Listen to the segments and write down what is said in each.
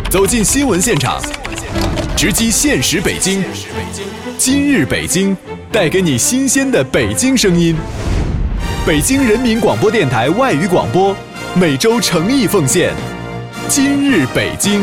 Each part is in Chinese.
走进新闻现场，直击现实北京。今日北京，带给你新鲜的北京声音。北京人民广播电台外语广播，每周诚意奉献。今日北京。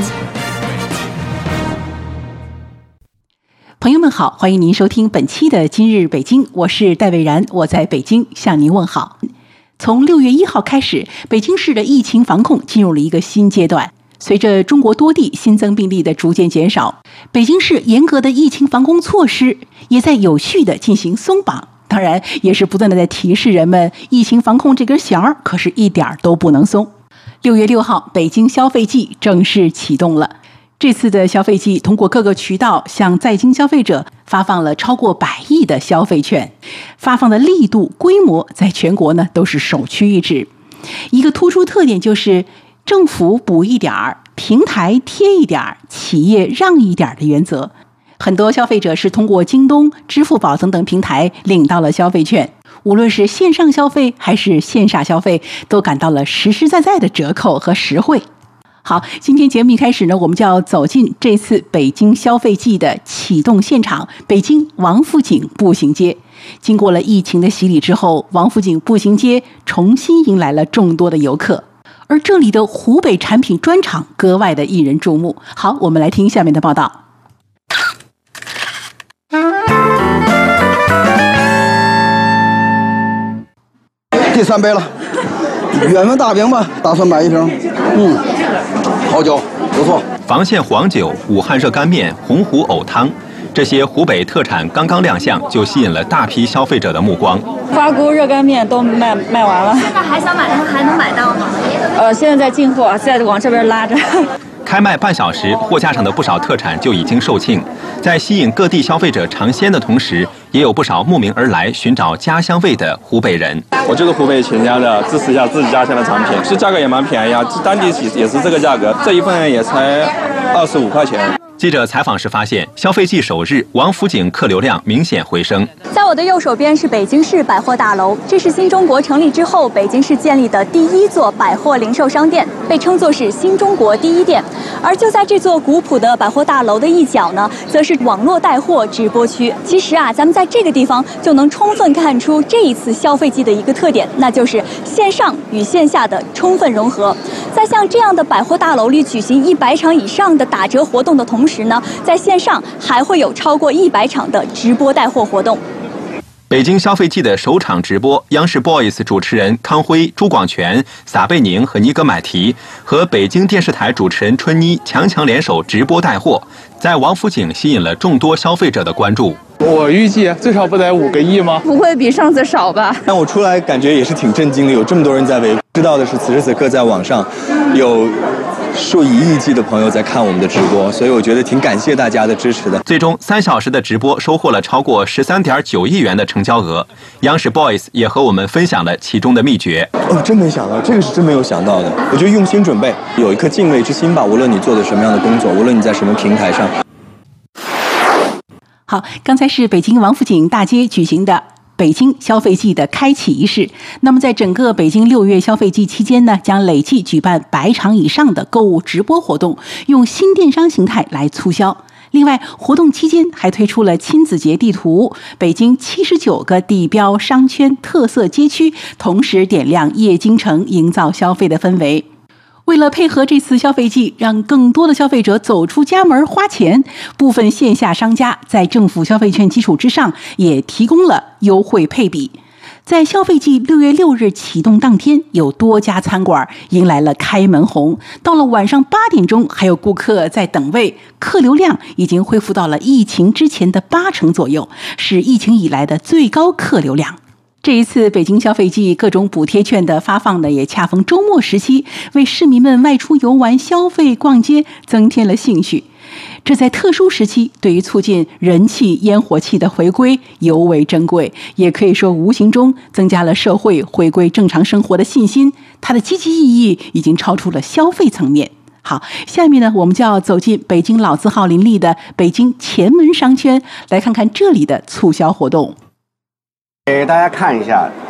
朋友们好，欢迎您收听本期的今日北京，我是戴蔚然，我在北京向您问好。从6月1号开始，北京市的疫情防控进入了一个新阶段。随着中国多地新增病例的逐渐减少，北京市严格的疫情防控措施也在有序的进行松绑，当然也是不断的在提示人们，疫情防控这根弦儿可是一点都不能松。6月6号，北京消费季正式启动了。这次的消费季通过各个渠道向在京消费者发放了超过100亿的消费券，发放的力度规模在全国呢都是首屈一指。一个突出特点就是政府补一点儿，平台贴一点儿，企业让一点儿的原则。很多消费者是通过京东、支付宝等等平台领到了消费券，无论是线上消费还是线下消费，都感到了实实在在的折扣和实惠。好，今天节目一开始呢，我们就要走进这次北京消费季的启动现场——北京王府井步行街。经过了疫情的洗礼之后，王府井步行街重新迎来了众多的游客，而这里的湖北产品专场格外的引人注目。好，我们来听下面的报道。 第3杯了，原味大饼吧，打算买1瓶。好酒，不错。 房县黄酒、武汉热干面、洪湖藕汤，这些湖北特产刚刚亮相，就吸引了大批消费者的目光。 花菇热干面都卖完了， 现在还想买的话还能买到吗？ 现在在进货，现在往这边拉着。 开卖半小时，货架上的不少特产就已经售罄。在吸引各地消费者尝鲜的同时，也有不少慕名而来寻找家乡味的湖北人。 我就是湖北潜江的，支持一下自己家乡的产品，是价格也蛮便宜啊，当地也是这个价格，这一份也才25块钱。 记者采访时发现，消费季首日，王府井客流量明显回升。 在我的右手边是北京市百货大楼，这是新中国成立之后北京市建立的第1座百货零售商店，被称作是新中国第1店。而就在这座古朴的百货大楼的一角呢，则是网络带货直播区。其实啊，咱们在这个地方就能充分看出这一次消费季的一个特点，那就是线上与线下的充分融合。在像这样的百货大楼里举行100场以上的打折活动的同时呢，在线上还会有超过100场的直播带货活动。 北京消费季的首场直播，央视 Boys 主持人康辉、朱广权、撒贝宁和尼格买提和北京电视台主持人春妮强联手直播带货，在王府井吸引了众多消费者的关注。 我预计最少不得5个亿吗？ 不会比上次少吧？ 但我出来感觉也是挺震惊的，有这么多人在围。知道的是，此时此刻在网上有数以亿计的朋友在看我们的直播，所以我觉得挺感谢大家的支持的。 最终3小时的直播收获了超过13.9亿元的成交额。央视 Boys 也和我们分享了其中的秘诀。 真没想到，这个是真没有想到的。我觉得用心准备，有一颗敬畏之心吧，无论你做的什么样的工作，无论你在什么平台上。 好，刚才是北京王府井大街举行的北京消费季的开启仪式。那么在整个北京6月消费季期间呢，将累计举办100场以上的购物直播活动，用新电商形态来促销。另外，活动期间还推出了亲子节地图，北京79个地标商圈特色街区同时点亮夜京城，营造消费的氛围。为了配合这次消费季，让更多的消费者走出家门花钱，部分线下商家在政府消费券基础之上，也提供了优惠配比。在消费季6月6日启动当天，有多家餐馆迎来了开门红，到了晚上8点钟，还有顾客在等位，客流量已经恢复到了疫情之前的80%左右，是疫情以来的最高客流量。这一次北京消费季各种补贴券的发放呢，也恰逢周末时期，为市民们外出游玩、消费、逛街增添了兴趣。这在特殊时期，对于促进人气烟火气的回归尤为珍贵，也可以说无形中增加了社会回归正常生活的信心。它的积极意义已经超出了消费层面。好，下面呢，我们就要走进北京老字号林立的北京前门商圈，来看看这里的促销活动。 给大家看一下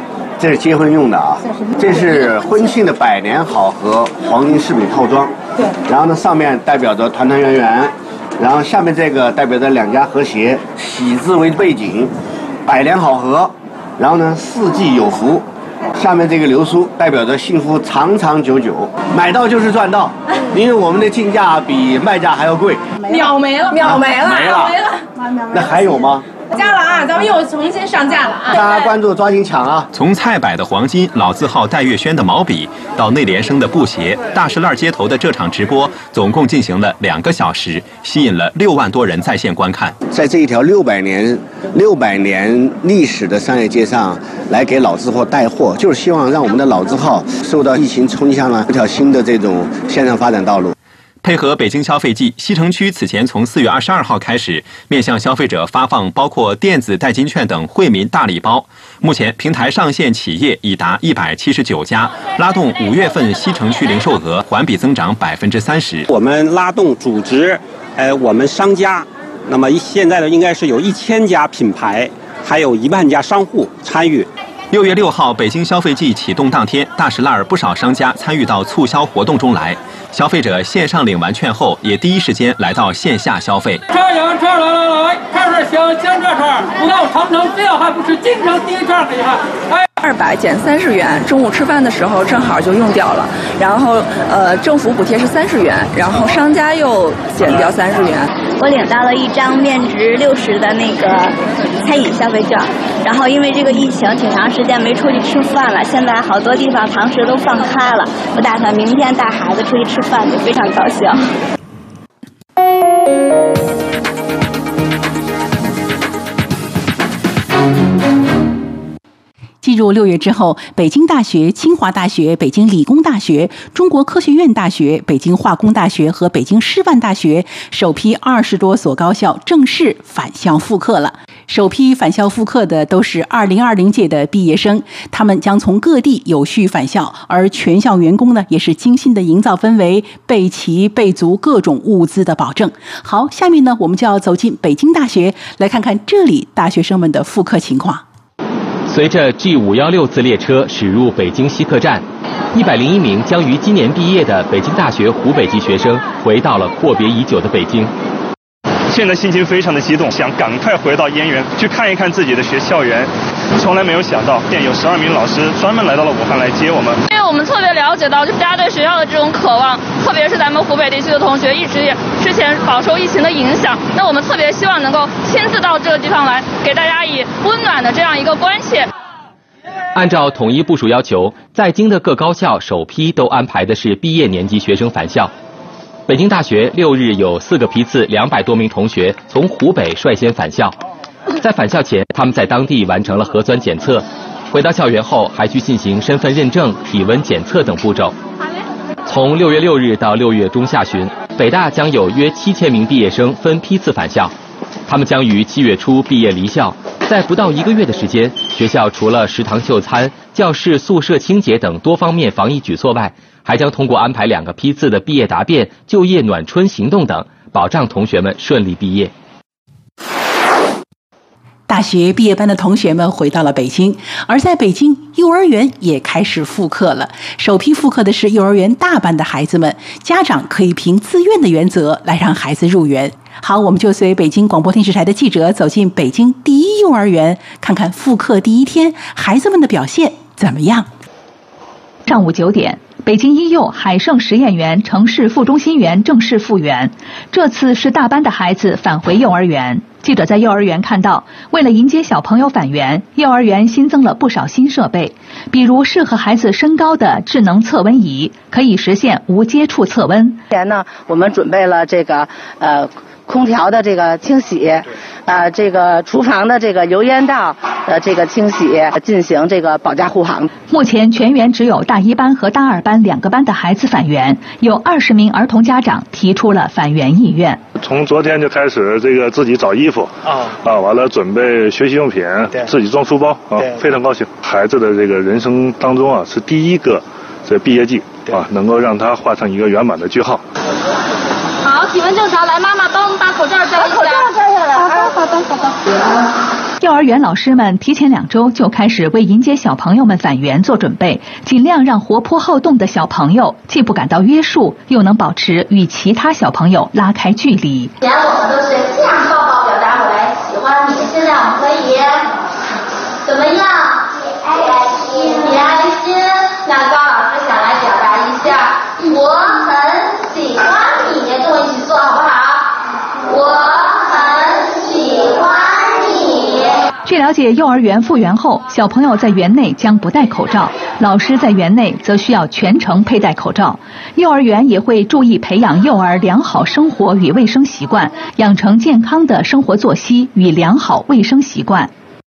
这是结婚用的啊，这是婚庆的百年好合黄金饰品套装。对。然后呢，上面代表着团团圆圆，然后下面这个代表着两家和谐，喜字为背景，百年好合，然后呢四季有福。下面这个流苏代表着幸福长长久久，买到就是赚到，因为我们的进价比卖价还要贵。 秒没了，秒没了， 没了，那还有吗？ 加了啊，咱们又重新上架了啊！ 大家关注，抓紧抢啊！ 从蔡柏的黄金、老字号戴月轩的毛笔，到内联升的布鞋，大石烂街头的这场直播总共进行了2个小时，吸引了6万多人在线观看。 在这一条600年历史的商业街上，来给老字号带货，就是希望让我们的老字号受到疫情冲击下呢，一条新的这种线上发展道路。 配合北京消费季，西城区此前从4月22号开始，面向消费者发放包括电子代金券等惠民大礼包。目前平台上线企业已达179家，拉动5月份西城区零售额环比增长30%。 我们拉动组织，我们商家，那么现在呢，应该是有1000家品牌，还有1万家商户参与。 6月6号，北京消费季启动当天，大石烂不少商家参与到促销活动中来。消费者线上领完券后，也第一时间来到线下消费。 这样，这来，看着香这串，不看我常常非要还不是经常第一串给他。 200减30元，中午吃饭的时候正好就用掉了。然后政府补贴是30元，然后商家又减掉30元。 我领到了一张面值60的那个餐饮消费券，然后因为这个疫情挺长时间没出去吃饭了，现在好多地方堂食都放开了，我打算明天带孩子出去吃饭去，非常高兴。 进入6月之后，北京大学、清华大学、北京理工大学、中国科学院大学、北京化工大学和北京师范大学首批20多所高校正式返校复课了。首批返校复课的都是2020届的毕业生，他们将从各地有序返校，而全校员工呢，也是精心的营造氛围，备齐备足各种物资的保证。好，下面呢，我们就要走进北京大学，来看看这里大学生们的复课情况。 随着 G516 次列车驶入北京西客站，101名将于今年毕业的北京大学湖北籍学生回到了阔别已久的北京。 现在心情非常的激动，想赶快回到燕园去看一看自己的校园。从来没有想到，现有12名老师专门来到了武汉来接我们。 因为我们特别了解到，就是大家对学校的这种渴望，特别是咱们湖北地区的同学一直也之前饱受疫情的影响，那我们特别希望能够亲自到这个地方来，给大家以温暖的这样一个关切。 按照统一部署要求，在京的各高校首批都安排的是毕业年级学生返校。北京大学6日有4个批次200多名同学从湖北率先返校。在返校前，他们在当地完成了核酸检测，回到校园后还需进行身份认证、体温检测等步骤。从6月6日到6月中下旬，北大将有约7000名毕业生分批次返校，他们将于7月初毕业离校。在不到1个月的时间，学校除了食堂就餐、教室宿舍清洁等多方面防疫举措外，还将通过安排2个批次的毕业答辩、就业暖春行动等，保障同学们顺利毕业。 大学毕业班的同学们回到了北京，而在北京，幼儿园也开始复课了。首批复课的是幼儿园大班的孩子们，家长可以凭自愿的原则来让孩子入园。好，我们就随北京广播电视台的记者走进北京第一幼儿园，看看复课第一天孩子们的表现怎么样。 上午9点，北京一幼海盛实验园城市副中心园正式复园，这次是大班的孩子返回幼儿园。记者在幼儿园看到，为了迎接小朋友返园，幼儿园新增了不少新设备，比如适合孩子身高的智能测温仪，可以实现无接触测温。 前呢，我们准备了这个空调的这个清洗，这个厨房的这个油烟道的这个清洗，进行这个保驾护航。 目前全园只有大1班和大2班2个班的孩子返园，有20名儿童家长提出了返园意愿。 从昨天就开始这个自己找衣服完了准备学习用品，自己装书包非常高兴。孩子的这个人生当中是第一个这毕业季能够让他画上一个圆满的句号。 好，体温正常，来，妈妈帮我们把口罩摘一下。 口罩摘下来。好的。 幼儿园老师们提前2周就开始为迎接小朋友们返园做准备，尽量让活泼好动的小朋友既不感到约束，又能保持与其他小朋友拉开距离。 以前我们都是这样抱抱表达我来喜欢你，现在我们可以怎么样？比爱心。那高老师想来表达一下，我很喜欢你，跟我一起做好不好？我很喜欢你。 据了解，幼儿园复园后，小朋友在园内将不戴口罩，老师在园内则需要全程佩戴口罩。幼儿园也会注意培养幼儿良好生活与卫生习惯，养成健康的生活作息与良好卫生习惯。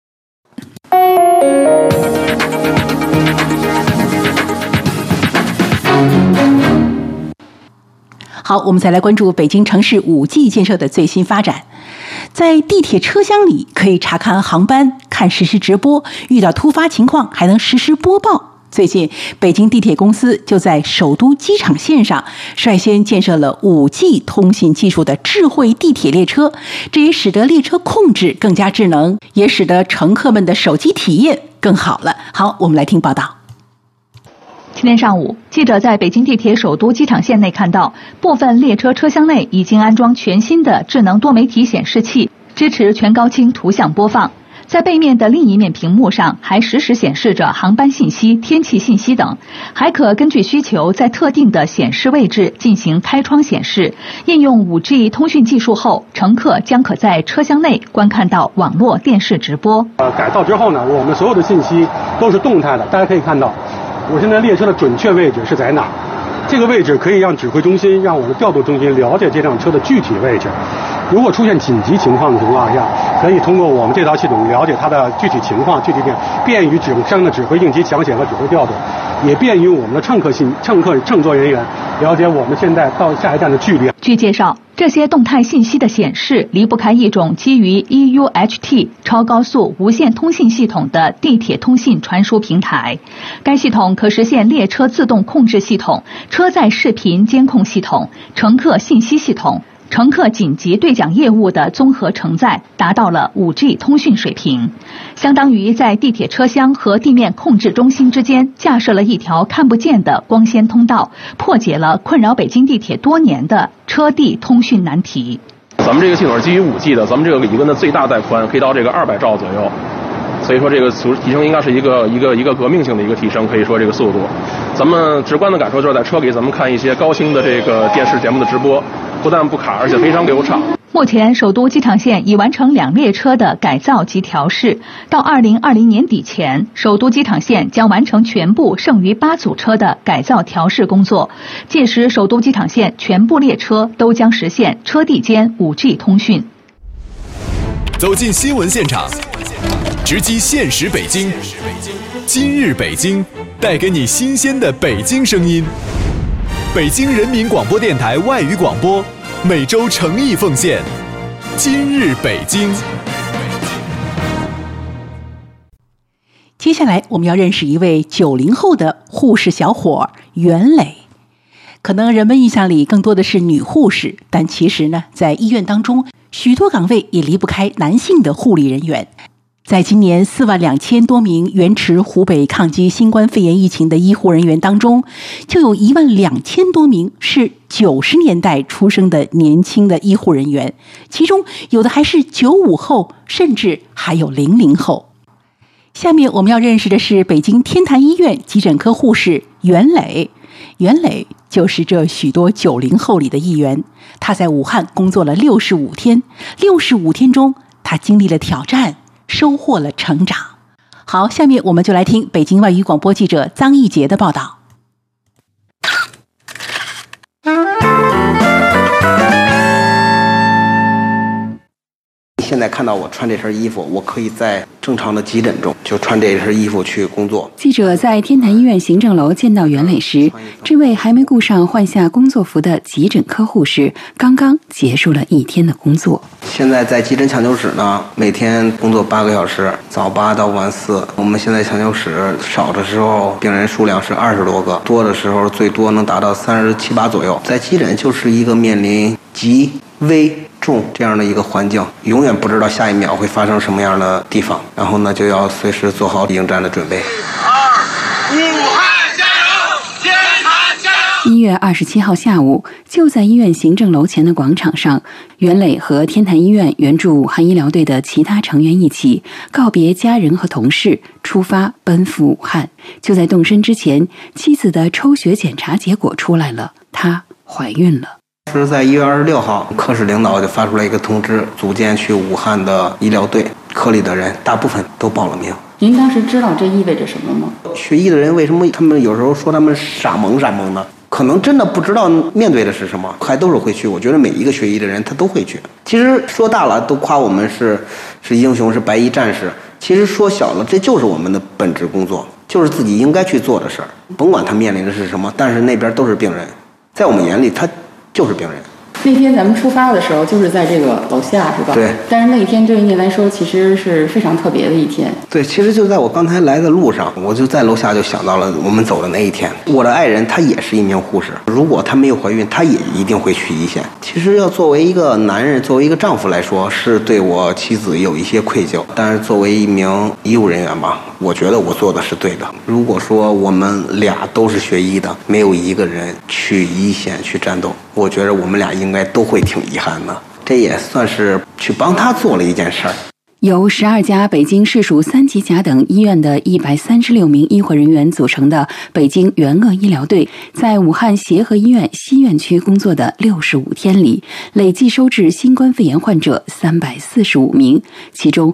好，我们再来关注北京城市5G 建设的最新发展。在地铁车厢里可以查看航班、看实时直播，遇到突发情况还能实时播报。最近，北京地铁公司就在首都机场线上率先建设了5G 通信技术的智慧地铁列车，这也使得列车控制更加智能，也使得乘客们的手机体验更好了。好，我们来听报道。 今天上午，记者在北京地铁首都机场线内看到，部分列车车厢内已经安装全新的智能多媒体显示器，支持全高清图像播放。在背面的另一面屏幕上还实时显示着航班信息、天气信息等，还可根据需求在特定的显示位置进行开窗显示。应用 5G 通讯技术后，乘客将可在车厢内观看到网络电视直播。 改造之后呢，我们所有的信息都是动态的，大家可以看到我现在列车的准确位置是在哪儿，这个位置可以让指挥中心、让我们的调度中心了解这辆车的具体位置。如果出现紧急情况的情况下，可以通过我们这套系统了解它的具体情况、具体点，便于相应的指挥应急抢险和指挥调度，也便于我们的乘坐人员了解我们现在到下一站的距离。 据介绍，这些动态信息的显示离不开一种基于 EUHT 超高速无线通信系统的地铁通信传输平台。该系统可实现列车自动控制系统、车载视频监控系统、乘客信息系统、乘客紧急对讲业务的综合承载，达到了 5G 通讯水平，相当于在地铁车厢和地面控制中心之间架设了一条看不见的光纤通道，破解了困扰北京地铁多年的车地通讯难题。 咱们这个系统是基于5G 的，咱们这个理论的最大带宽可以到这个200兆左右，所以说这个提升应该是一个革命性的一个提升，可以说这个速度。咱们直观的感受就是在车里咱们看一些高清的这个电视节目的直播，不但不卡，而且非常流畅。 目前，首都机场线已完成2列车的改造及调试。到2020年底前，首都机场线将完成全部剩余8组车的改造调试工作。届时，首都机场线全部列车都将实现车地间 5G 通讯。 走进新闻现场，直击现实北京。今日北京，带给你新鲜的北京声音。北京人民广播电台外语广播，每周诚意奉献。今日北京。 接下来我们要认识一位90后的护士小伙袁磊。可能人们印象里更多的是女护士，但其实呢，在医院当中，许多岗位也离不开男性的护理人员。在今年42000多名援持湖北抗击新冠肺炎疫情的医护人员当中，就有12000多名是90年代出生的年轻的医护人员，其中有的还是95后，甚至还有00后。下面我们要认识的是北京天坛医院急诊科护士袁磊。袁磊就是这许多90后里的一员，他在武汉工作了65天，65天中他经历了挑战，收获了成长。好，下面我们就来听北京外语广播记者臧一杰的报道。 现在看到我穿这身衣服，我可以在正常的急诊中就穿这身衣服去工作。 记者在天坛医院行政楼见到袁磊时，这位还没顾上换下工作服的急诊科护士刚刚结束了一天的工作。 现在在急诊抢救室呢，每天工作8个小时，早8到晚4。我们现在抢救室少的时候病人数量是20多个，多的时候最多能达到37、8左右。在急诊就是一个面临急、危、重这样的一个环境，永远不知道下一秒会发生什么样的地方，然后呢就要随时做好应战的准备。 1月27号下午，就在医院行政楼前的广场上，袁磊和天坛医院援助武汉医疗队的其他成员一起告别家人和同事，出发奔赴武汉。就在动身之前，妻子的抽血检查结果出来了，她怀孕了。 是在1月26号，科室领导就发出来一个通知，组建去武汉的医疗队。科里的人大部分都报了名。 您当时知道这意味着什么吗？ 学医的人为什么他们有时候说他们傻萌呢？可能真的不知道面对的是什么，还都是会去。我觉得每一个学医的人他都会去。其实说大了都夸我们是英雄，是白衣战士。其实说小了，这就是我们的本职工作，就是自己应该去做的事儿。甭管他面临的是什么，但是那边都是病人，在我们眼里他就是病人。 那天咱们出发的时候就是在这个楼下，是吧？ 对。 但是那一天对于您来说其实是非常特别的一天。 对，其实就在我刚才来的路上，我就在楼下就想到了我们走的那一天。我的爱人她也是一名护士，如果她没有怀孕，她也一定会去一线。其实要作为一个男人，作为一个丈夫来说，是对我妻子有一些愧疚。但是作为一名医务人员吧，我觉得我做的是对的。如果说我们俩都是学医的，没有一个人去一线去战斗，我觉得我们俩应该都会挺遗憾的。这也算是去帮他做了一件事儿。 由12家北京市属3级甲等医院的136名医护人员组成的北京援鄂医疗队，在武汉协和医院西院区工作的65天里，累计收治新冠肺炎患者345名，其中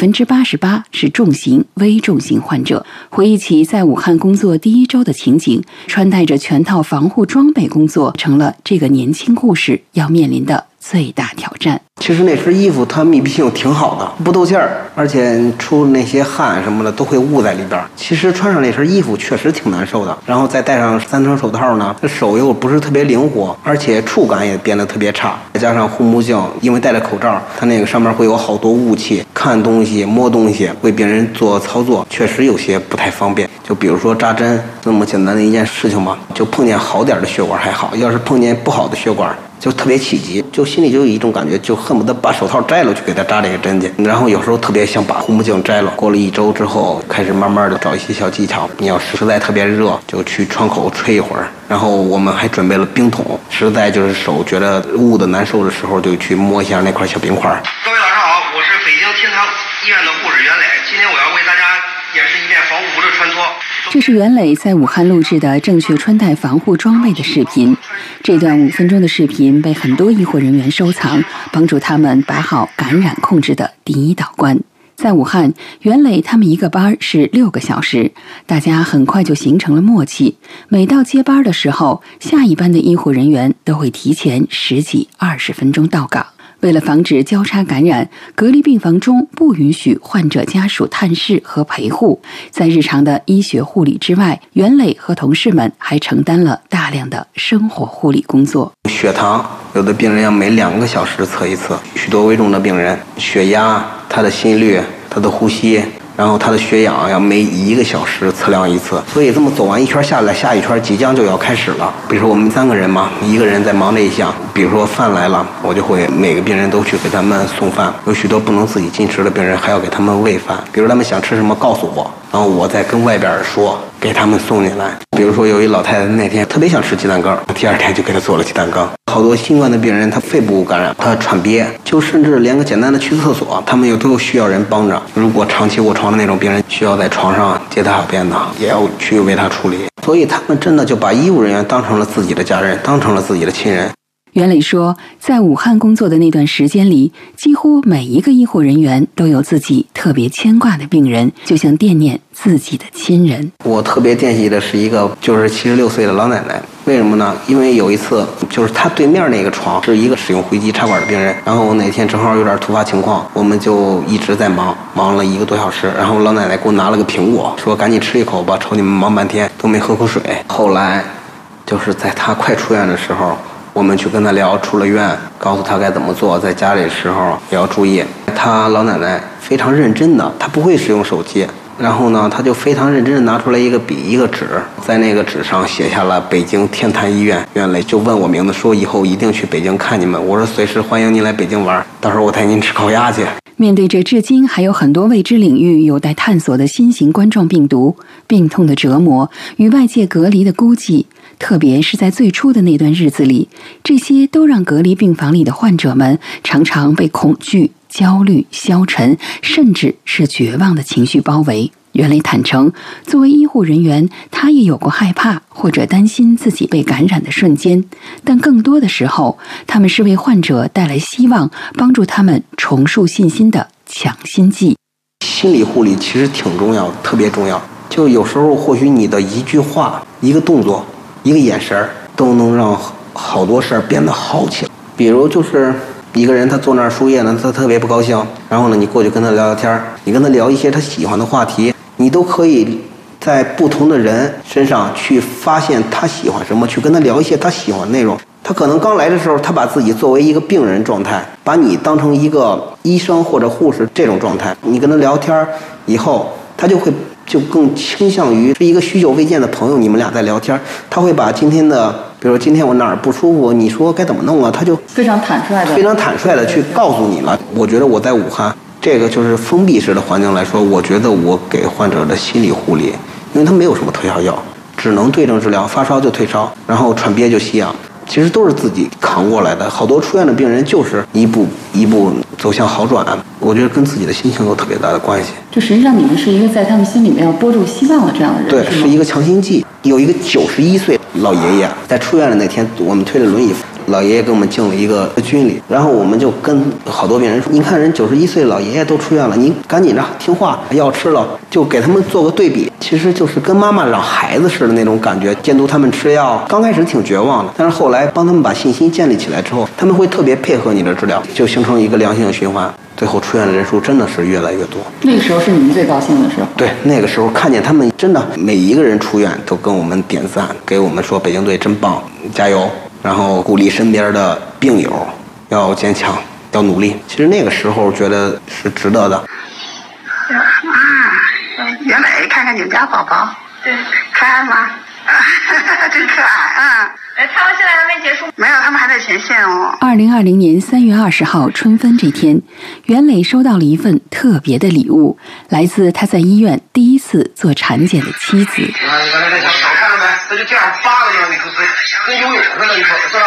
88%是重型、危重型患者。回忆起在武汉工作第1周的情景，穿戴着全套防护装备工作，成了这个年轻护士要面临的最大挑战。 其实那身衣服它密闭性挺好的，不透气儿，而且出那些汗什么的都会捂在里边。其实穿上那身衣服确实挺难受的，然后再戴上3层手套呢，这手又不是特别灵活，而且触感也变得特别差。再加上护目镜，因为戴着口罩，它那个上面会有好多雾气，看东西摸东西，为病人做操作确实有些不太方便。就比如说扎针那么简单的一件事情嘛，就碰见好点的血管还好，要是碰见不好的血管就特别起急，就心里就有一种感觉，就恨不得把手套摘了去给他扎这个针去。然后有时候特别想把护目镜摘了。过了1周之后，开始慢慢的找一些小技巧。你要实在特别热，就去窗口吹一会儿。然后我们还准备了冰桶，实在就是手觉得捂的难受的时候，就去摸一下那块小冰块。 各位早上好，我是北京天堂医院的护士袁磊，今天我要为大家演示一遍防护服的穿脱。 这是袁磊在武汉录制的正确穿戴防护装备的视频。这段5分钟的视频被很多医护人员收藏，帮助他们把好感染控制的第1道关。在武汉，袁磊他们一个班是6个小时，大家很快就形成了默契。每到接班的时候，下一班的医护人员都会提前10几20分钟到岗。为了防止交叉感染，隔离病房中不允许患者家属探视和陪护。在日常的医学护理之外，袁磊和同事们还承担了大量的生活护理工作。 血糖，有的病人要每2个小时测一次，许多危重的病人，血压、他的心率、他的呼吸，然后他的血氧要每1个小时测量一次。所以这么走完一圈下来，下一圈即将就要开始了。比如说我们3个人嘛，一个人在忙这一项。比如说饭来了，我就会每个病人都去给他们送饭。有许多不能自己进食的病人，还要给他们喂饭。比如他们想吃什么告诉我，然后我再跟外边说，给他们送进来。比如说有一老太太那天特别想吃鸡蛋羹，第2天就给她做了鸡蛋羹。好多新冠的病人，他肺部感染，他喘憋，就甚至连个简单的去厕所，他们都需要人帮着。如果长期卧床的那种病人，需要在床上接大小便的，也要去为他处理。所以他们真的就把医务人员当成了自己的家人，当成了自己的亲人。 袁磊说，在武汉工作的那段时间里，几乎每一个医护人员都有自己特别牵挂的病人，就像惦念自己的亲人。 我特别惦记的是一个就是76岁的老奶奶。为什么呢？因为有一次就是她对面那个床是一个使用回击插管的病人，然后哪天正好有点突发情况，我们就一直在忙了1个多小时。然后老奶奶给我拿了个苹果，说赶紧吃一口吧，瞅你们忙半天都没喝口水。后来就是在她快出院的时候，我们去跟他聊，出了院告诉他该怎么做，在家里的时候也要注意。他老奶奶非常认真的，她不会使用手机， 然后呢，他就非常认真地拿出来一个笔一个纸，在那个纸上写下了北京天坛医院。袁磊就问我名字，说以后一定去北京看你们。我说随时欢迎您来北京玩，到时候我带您吃烤鸭去。 面对着至今还有很多未知领域有待探索的新型冠状病毒，病痛的折磨与外界隔离的孤寂，特别是在最初的那段日子里，这些都让隔离病房里的患者们常常被恐惧、焦虑、消沉，甚至是绝望的情绪包围。袁磊坦诚，作为医护人员，他也有过害怕或者担心自己被感染的瞬间，但更多的时候，他们是为患者带来希望，帮助他们重塑信心的强心剂。 心理护理其实挺重要的，特别重要。就有时候或许你的一句话、一个动作、一个眼神都能让好多事儿变得好起来。比如就是一个人他坐那儿输液呢，他特别不高兴，然后呢你过去跟他聊聊天，你跟他聊一些他喜欢的话题，你都可以在不同的人身上去发现他喜欢什么，去跟他聊一些他喜欢的内容。他可能刚来的时候，他把自己作为一个病人状态，把你当成一个医生或者护士这种状态，你跟他聊天以后，他就更倾向于是一个许久未见的朋友，你们俩在聊天，他会把今天的，比如今天我哪儿不舒服，你说该怎么弄啊，他就非常坦率的去告诉你了。我觉得我在武汉这个就是封闭式的环境来说，我觉得我给患者的心理护理，因为他没有什么特效药，只能对症治疗，发烧就退烧，然后喘憋就吸氧，其实都是自己扛过来的。好多出院的病人就是一步一步走向好转，我觉得跟自己的心情有特别大的关系。 就实际上你们是一个在他们心里面要播种希望的这样的人， 对，是一个强心剂。有一个91岁老爷爷在出院的那天，我们推着轮椅，老爷爷给我们敬了一个军礼，然后我们就跟好多病人说，您看人91岁老爷爷都出院了，您赶紧着听话，药吃了，就给他们做个对比，其实就是跟妈妈让孩子似的那种感觉，监督他们吃药。刚开始挺绝望的，但是后来帮他们把信心建立起来之后，他们会特别配合你的治疗，就形成一个良性循环，最后出院的人数真的是越来越多。 那个时候是你们最高兴的时候。 对，那个时候看见他们真的每一个人出院都跟我们点赞，给我们说北京队真棒，加油，然后鼓励身边的病友要坚强，要努力。其实那个时候觉得是值得的。 袁磊，看看你们家宝宝，对，可爱吗？真可爱啊！他们现在还没结束，没有，他们还在前线哦。 2020年3月20号春分这天，袁磊收到了一份特别的礼物，来自他在医院第一次做产检的妻子。 你看这小手看到没？这就这样扒拉着，你就是跟游泳似的，你说是吧？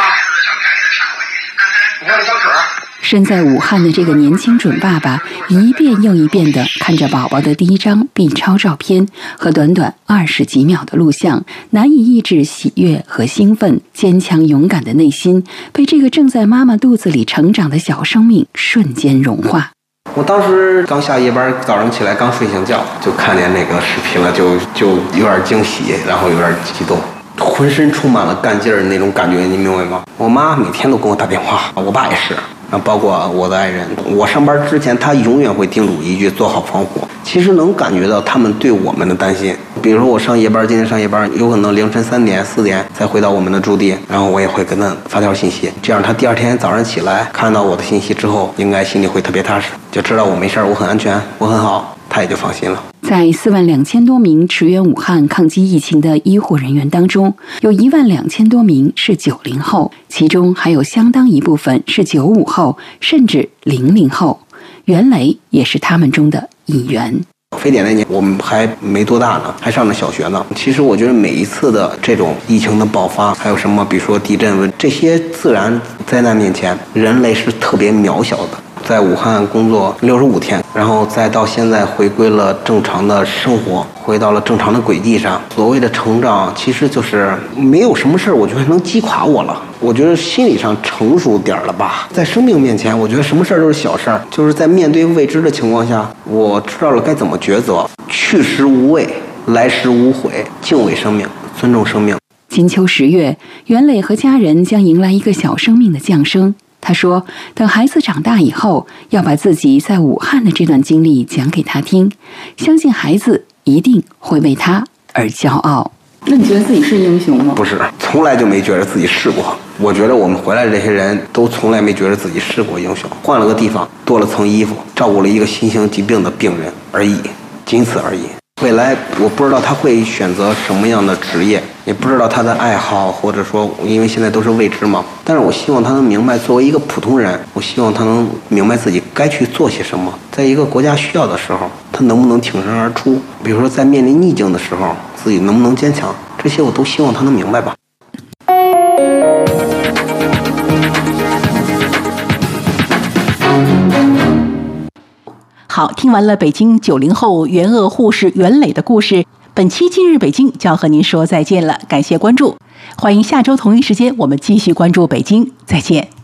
你看这小腿。 身在武汉的这个年轻准爸爸，一遍又一遍地看着宝宝的第一张 B 超照片和短短20几秒的录像，难以抑制喜悦和兴奋，坚强勇敢的内心被这个正在妈妈肚子里成长的小生命瞬间融化。 我当时刚下夜班，早上起来刚睡醒觉，就看见那个视频了，就有点惊喜，然后有点激动，浑身充满了干劲儿那种感觉，你明白吗？我妈每天都跟我打电话，我爸也是。包括我的爱人，我上班之前，他永远会叮嘱一句做好防护。其实能感觉到他们对我们的担心。比如说我上夜班，今天上夜班，有可能凌晨3点、4点才回到我们的驻地，然后我也会跟他发条信息，这样他第二天早上起来看到我的信息之后，应该心里会特别踏实，就知道我没事儿，我很安全，我很好，他也就放心了。 在42000多名驰援武汉抗击疫情的医护人员当中，有12000多名是90后，其中还有相当一部分是95后，甚至00后。袁磊也是他们中的一员。 非典那年我们还没多大呢，还上着小学呢。其实我觉得每一次的这种疫情的爆发，还有什么比如说地震，这些自然灾难面前，人类是特别渺小的。在武汉工作65天，然后再到现在回归了正常的生活，回到了正常的轨迹上。所谓的成长，其实就是没有什么事儿，我觉得能击垮我了。我觉得心理上成熟点了吧。在生命面前，我觉得什么事儿都是小事儿。就是在面对未知的情况下，我知道了该怎么抉择。去时无畏，来时无悔，敬畏生命，尊重生命。 金秋10月，袁磊和家人将迎来一个小生命的降生。他说，等孩子长大以后，要把自己在武汉的这段经历讲给他听，相信孩子一定会为他而骄傲。 那你觉得自己是英雄吗？ 不是，从来就没觉得自己是过。我觉得我们回来的这些人都从来没觉得自己是过英雄。换了个地方，多了层衣服，照顾了一个新型疾病的病人而已，仅此而已。 未来我不知道他会选择什么样的职业，也不知道他的爱好，或者说因为现在都是未知嘛。但是我希望他能明白，作为一个普通人，我希望他能明白自己该去做些什么，在一个国家需要的时候，他能不能挺身而出，比如说在面临逆境的时候，自己能不能坚强，这些我都希望他能明白吧。 好，听完了北京90后援鄂护士袁磊的故事，本期今日北京就要和您说再见了，感谢关注，欢迎下周同一时间我们继续关注北京，再见。